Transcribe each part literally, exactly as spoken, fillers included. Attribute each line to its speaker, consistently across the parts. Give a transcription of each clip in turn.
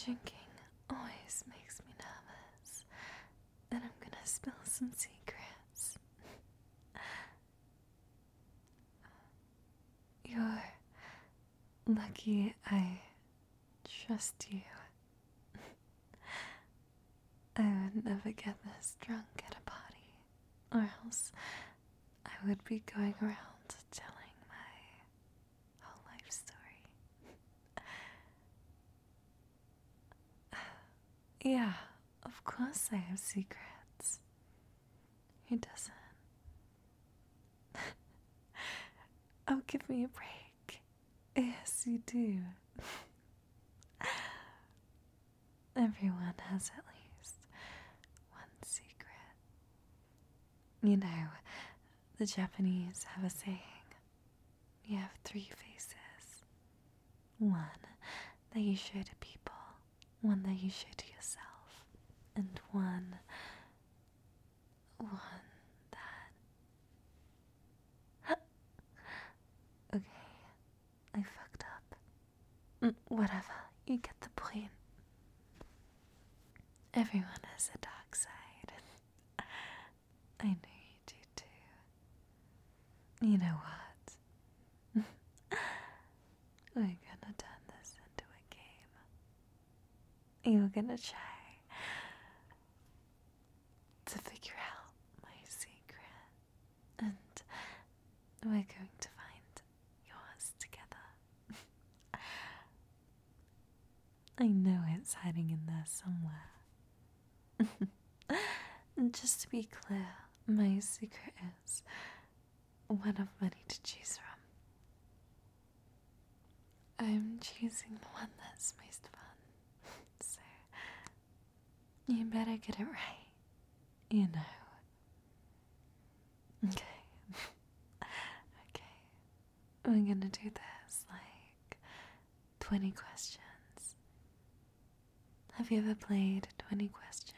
Speaker 1: Drinking always makes me nervous that I'm gonna spill some secrets. You're lucky I trust you. I would never get this drunk at a party, or else I would be going around telling my whole life story. Yeah, of course I have secrets. Who doesn't? Oh, give me a break. Yes, you do. Everyone has at least one secret. You know, the Japanese have a saying. You have three faces. One that you show to people, one that you show to yourself, and one, one that... Okay, I fucked up. Mm, whatever, you get the point. Everyone has a dark side, and I know you do too. You know what? We're gonna turn this into a game. You're gonna try to figure out my secret, and we're going to find yours together. I know it's hiding in there somewhere. Just to be clear, my secret is one of many to choose from. I'm choosing the one that's most fun, so you better get it right, you know. Okay. Okay. We're gonna do this like twenty questions. Have you ever played twenty questions?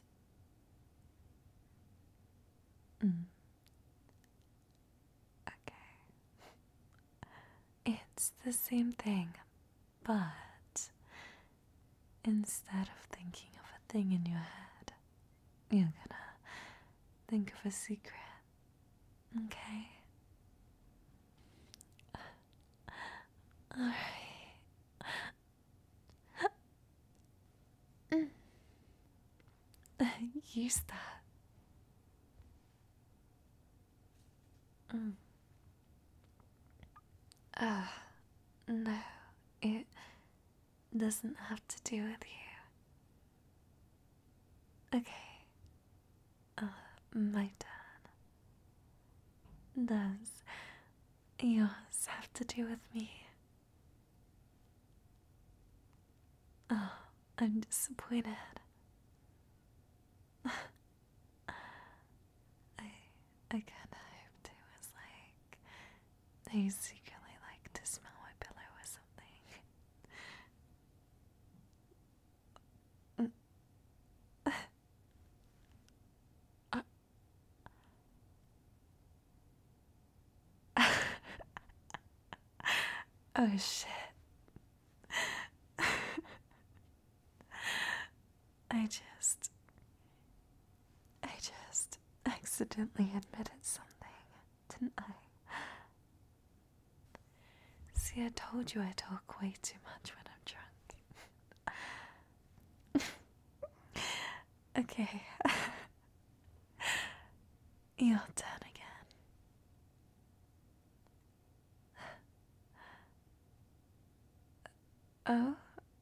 Speaker 1: Mm. Okay. It's the same thing, but instead of thinking of a thing in your head, you're gonna think of a secret. Okay? Alright. Use that. Mm. Uh, no, it doesn't have to do with you. Okay. Uh, my turn. Does yours have to do with me? Oh, I'm disappointed. I I kinda hoped it was like they secretly like to smell my pillow or something. Oh shit. I just I just accidentally admitted something, didn't I? See, I told you I talk way too much when I'm drunk. Okay. Your turn again. Oh?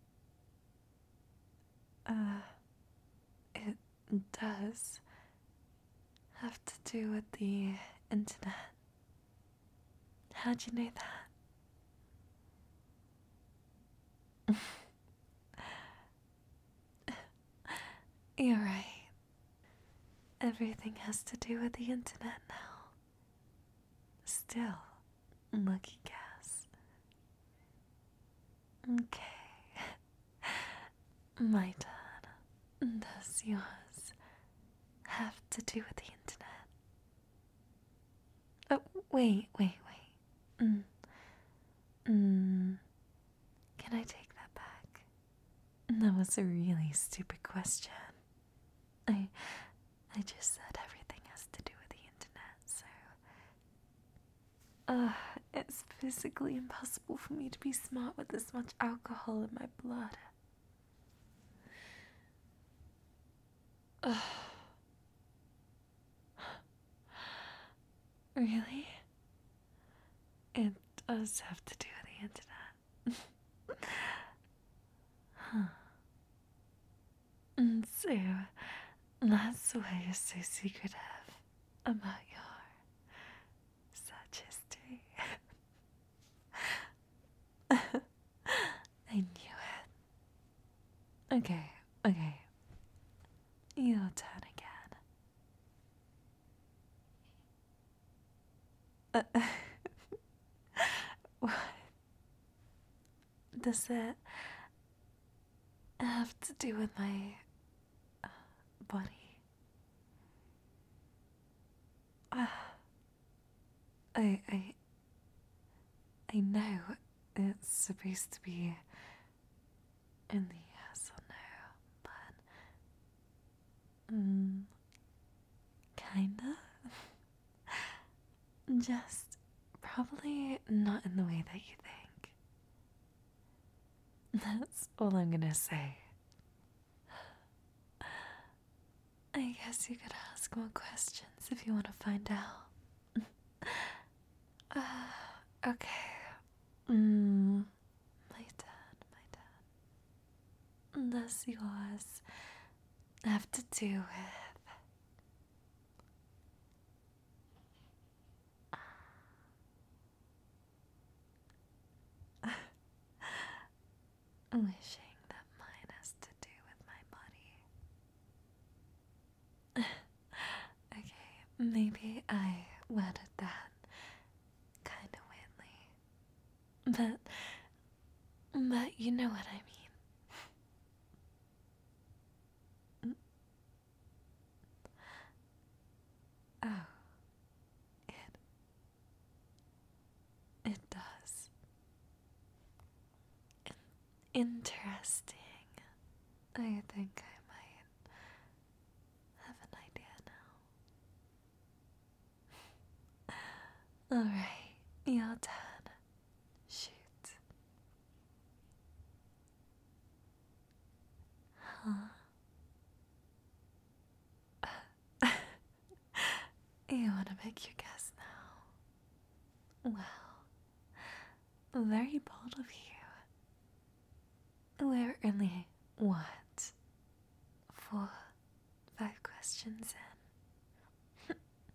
Speaker 1: Uh, it does have to do with the internet. How'd you know that? You're right. Everything has to do with the internet now. Still, lucky guess. Okay. My turn. Does yours have to do with the internet? Oh, wait, wait, wait. Mm. Mm. Can I take that back? That was a really stupid question. I I just said everything has to do with the internet, so uh it's physically impossible for me to be smart with this much alcohol in my blood. Ugh. Really? It does have to do with the internet. Huh. And so, that's why you're so secretive about your search history. I knew it. Okay, okay. Your turn again. Uh, what? Does it have to do with my uh, body? Uh, I, I, I know it's supposed to be in the yes or no, but mm, kinda. Just probably not in the way that you think. That's all I'm gonna say. I guess you could ask more questions if you want to find out. uh, okay. Mm, my turn, my turn. Does yours have to do with wishing that mine has to do with my body? Okay, maybe I worded that kind of weirdly, but but you know what I mean. Oh, it it does. Interesting. I think I might have an idea now. Alright, your turn. Shoot. Huh? You want to make your guess now? Well, very bold of you. We're only, what, four, five questions in?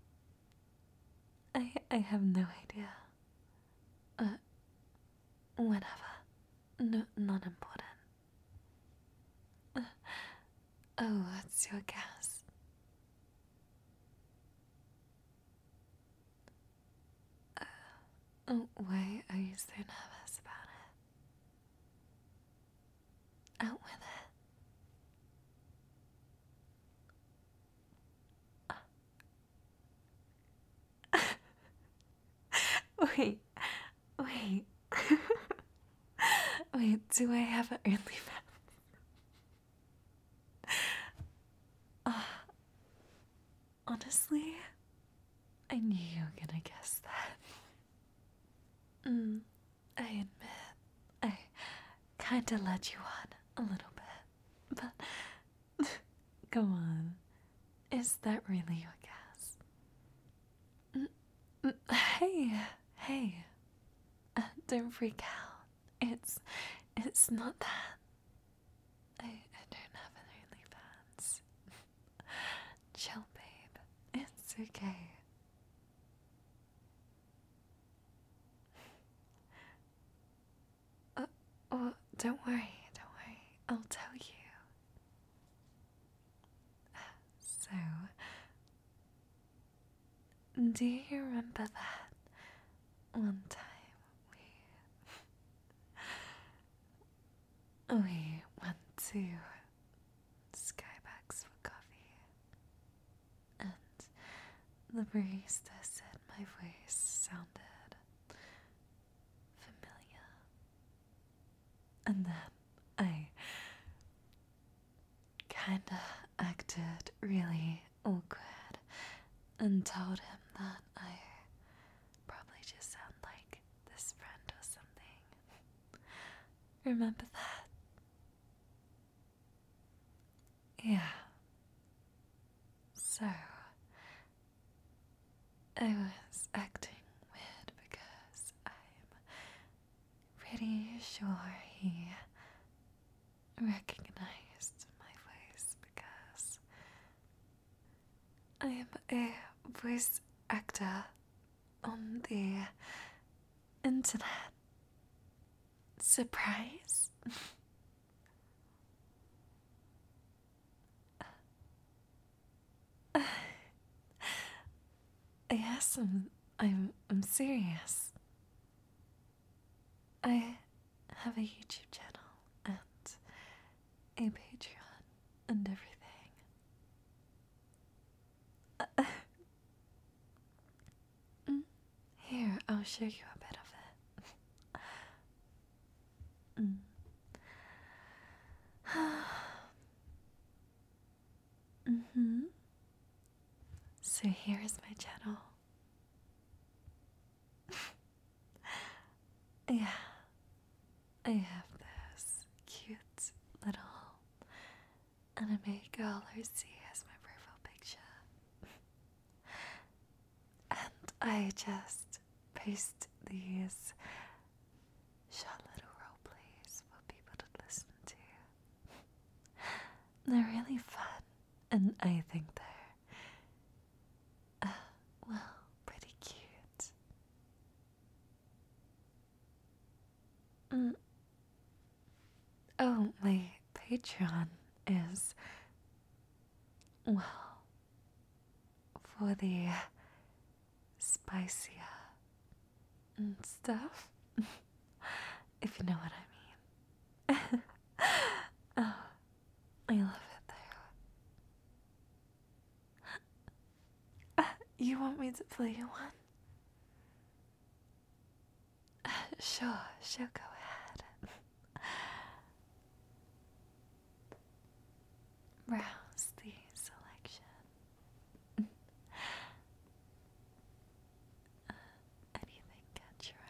Speaker 1: I, I have no idea. Uh, whatever. No, not important. Uh, oh, what's your guess? Uh, oh, why are you so nervous about it? Out with it. Wait, wait. Wait, do I have an OnlyFans? Uh, honestly, I knew you were gonna guess that. Mm, I admit, I kinda led you on a little bit, but come on, is that really your guess? Mm, mm, hey, hey, uh, don't freak out. It's, it's not that. I, I don't have an OnlyFans. Chill, babe. It's okay. Uh, oh, don't worry, don't worry. I'll tell you. So, do you remember that one time we we went to Skybox for coffee, and the barista said my voice sounded familiar, and then I Remember that? Yeah. So, I was acting weird because I'm pretty sure he recognized my voice because I am a voice actor on the internet. Surprise? Yes, I'm, I'm, I'm serious. I have a YouTube channel and a Patreon and everything. Uh, mm, Here, I'll show you a bit of it. mm. mm-hmm. So here is my channel. Yeah, I have this cute little anime girl who see as my profile picture. And I just post these short little role plays for people to listen to. They're really fun, and I think they're, uh, well, pretty cute. Mm. Oh, my Patreon is, well, for the spicier and stuff, if you know what I mean. Oh, I love it there. Uh, you want me to play you one? Uh, sure, sure, go ahead. Browse the selection. Uh, anything catch your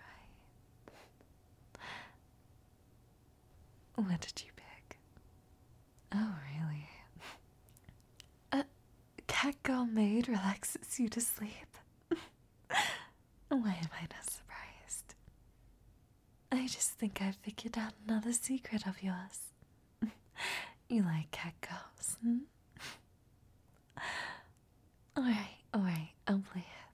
Speaker 1: eye? What did you pick? Oh, really? Uh, Catgirl Maid relaxes you to sleep. Why am I not surprised? I just think I figured out another secret of yours. You like catgirls, hmm? Alright, alright, I'll play it.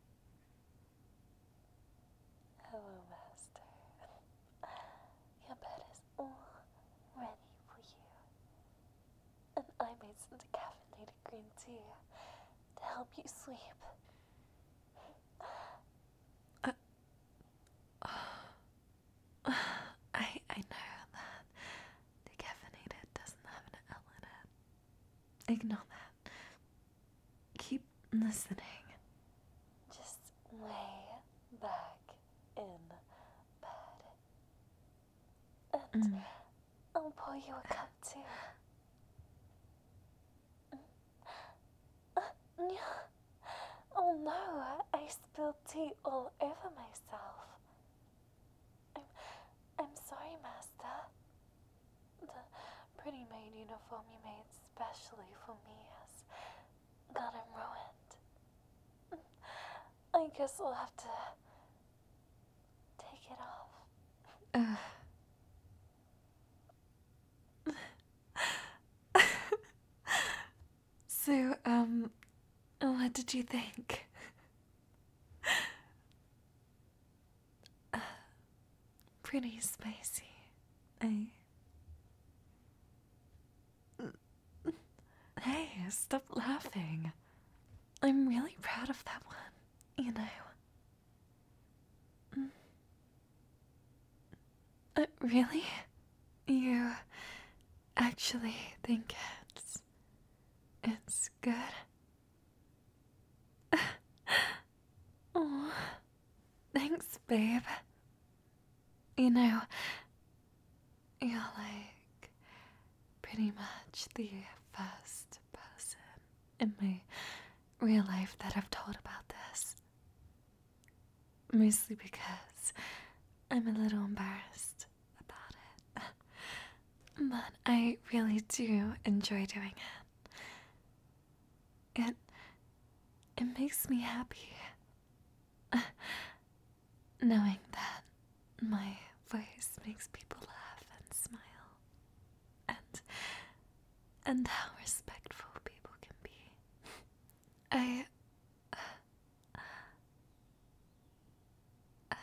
Speaker 1: Hello, Master. Your bed is all ready for you. And I made some decaffeinated green tea to help you sleep. Uh, I I know that decaffeinated doesn't have an L in it. Ignore that. Keep listening. Just lay back in bed. And mm. I'll pour you a cup too. Oh no, I spilled tea all over myself. I'm, I'm sorry, Master. The pretty maid uniform you made specially for me has gotten ruined. I guess I'll have to take it off. Uh. So, um, what did you think? Uh, pretty spicy, eh? Hey, stop laughing. I'm really proud of that one, you know. Mm. Uh, really? You actually think it's... it's good? Oh, thanks, babe. You know, you're like pretty much the first person in my real life that I've told about this. Mostly because I'm a little embarrassed about it. but I really do enjoy doing it. It it makes me happy knowing that my voice makes people laugh and smile, and and how respectful people can be. I I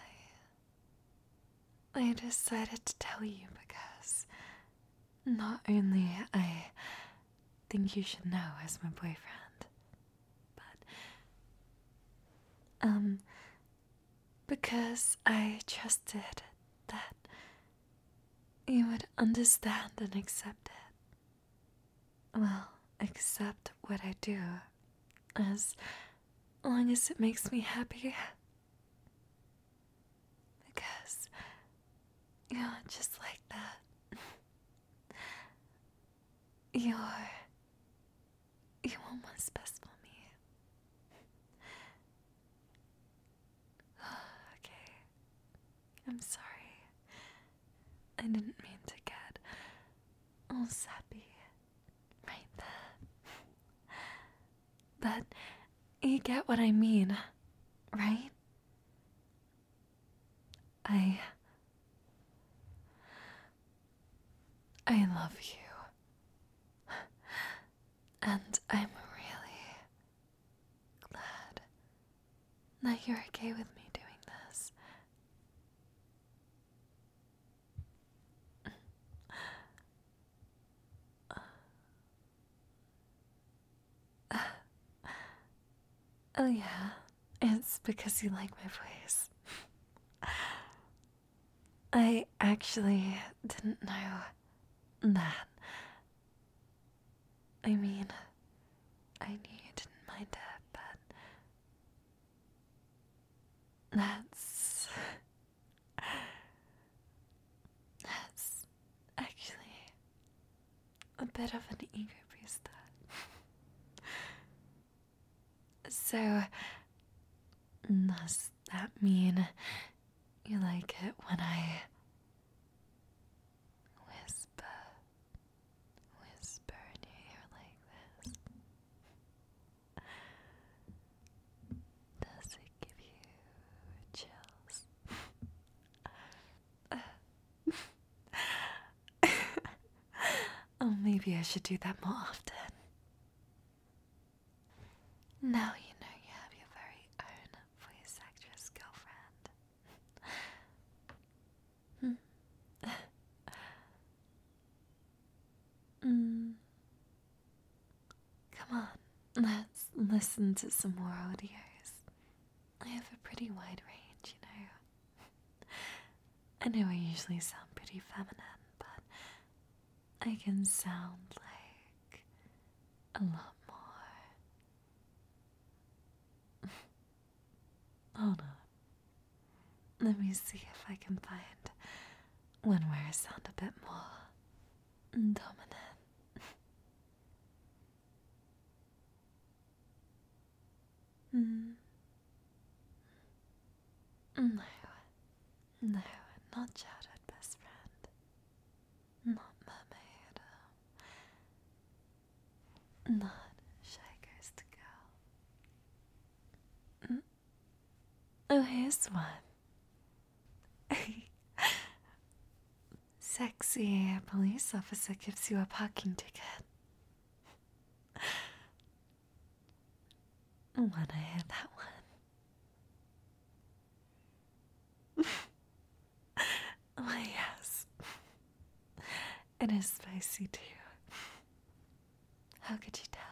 Speaker 1: I decided to tell you because not only I think you should know as my boyfriend, but um because I trusted that you would understand and accept it. Well, accept what I do as long as it makes me happy. Because you're just like that. You're. You want what's best for me. Okay. I'm sorry. I didn't mean to get all sappy right there. But you get what I mean, right? I. I love you. And I'm really glad that you're okay with me doing this. Oh yeah, it's because you like my voice. I actually didn't know that. I mean, I knew you didn't mind it, but that's... That's actually a bit of an ego booster. So, does that mean you like it when I whisper, whisper in your ear like this? Does it give you chills? Oh, maybe I should do that more often. Now you know you have your very own voice actress girlfriend. Hmm. mm. Come on, let's listen to some more audios. I have a pretty wide range, you know. I know I usually sound pretty feminine, but I can sound like a lot more. Hold on. Let me see if I can find one where I sound a bit more dominant. Mm. No, no, not childhood best friend. Not mermaid. Not shy ghost girl. Mm. Oh, here's one. Sexy police officer gives you a parking ticket. Wanna hear that one? Why, yes. It is spicy too. How could you tell?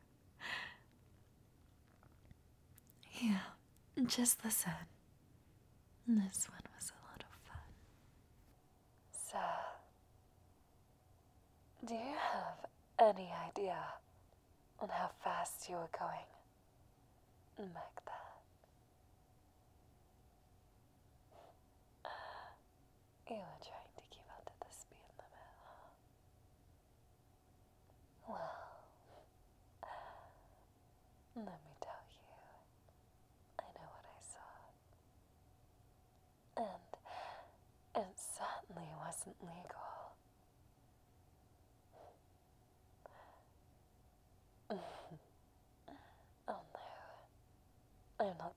Speaker 1: Yeah, just listen. This one was a lot of fun. Sir, do you have any idea on how fast you were going back then? You were trying to keep up to the speed limit, huh? Well, let me tell you, I know what I saw. And it certainly wasn't legal.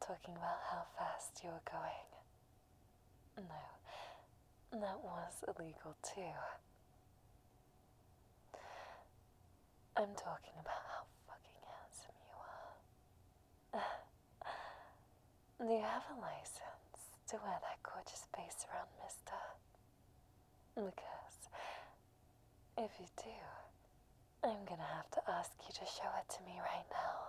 Speaker 1: talking about how fast you were going. No, that was illegal too. I'm talking about how fucking handsome you are. Do you have a license to wear that gorgeous face around, mister? Because if you do, I'm gonna have to ask you to show it to me right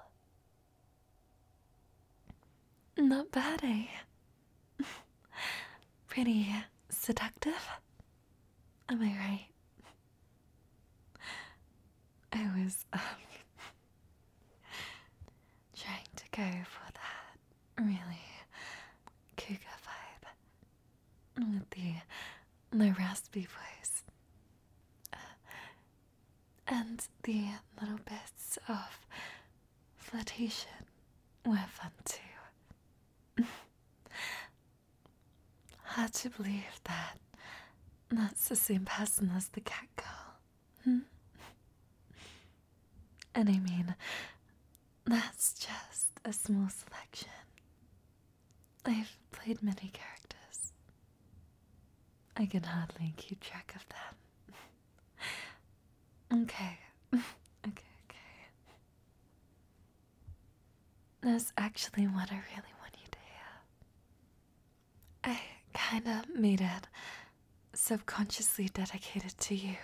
Speaker 1: now. Not bad, eh? Pretty seductive? Am I right? I was, um, trying to go for that really cougar vibe with the, the raspy voice. Uh, and the little bits of flirtation were fun too. Hard to believe that that's the same person as the cat girl. Hmm? And I mean, that's just a small selection. I've played many characters. I can hardly keep track of them. Okay, okay, okay. That's actually what I really want you to hear. I kinda made it subconsciously dedicated to you.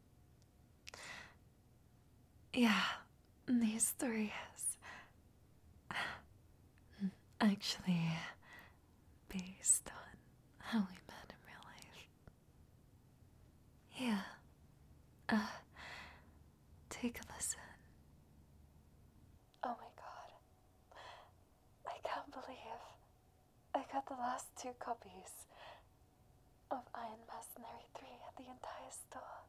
Speaker 1: Yeah, these stories actually based on how we met in real life. Yeah. Uh, take a listen. Oh my god. I can't believe I got the last two copies of Iron Mercenary three at the entire store.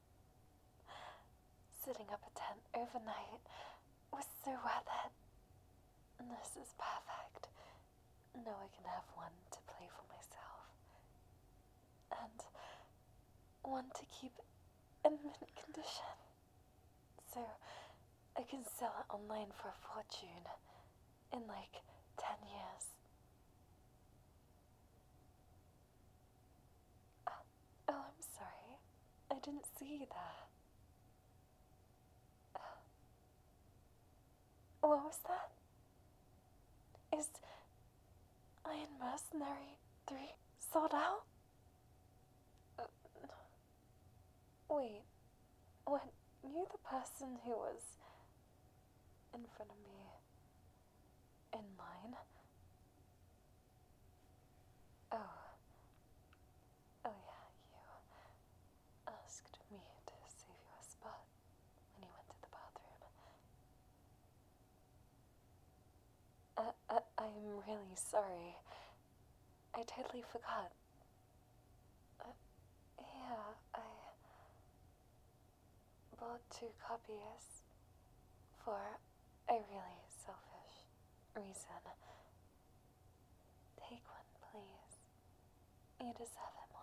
Speaker 1: Sitting up a tent overnight was so worth it. This is perfect. Now I can have one to play for myself. And one to keep in mint condition. So I can sell it online for a fortune in like ten years. Uh, oh, I'm sorry. I didn't see that. Uh, what was that? Is Iron Mercenary three sold out? Uh, wait, when you the person who was in front of me in line? Oh. Oh yeah, you asked me to save you a spot when you went to the bathroom. Uh, uh, I'm really sorry. I totally forgot. Uh, yeah, I bought two copies for a really selfish reason. Take one, please. You deserve it,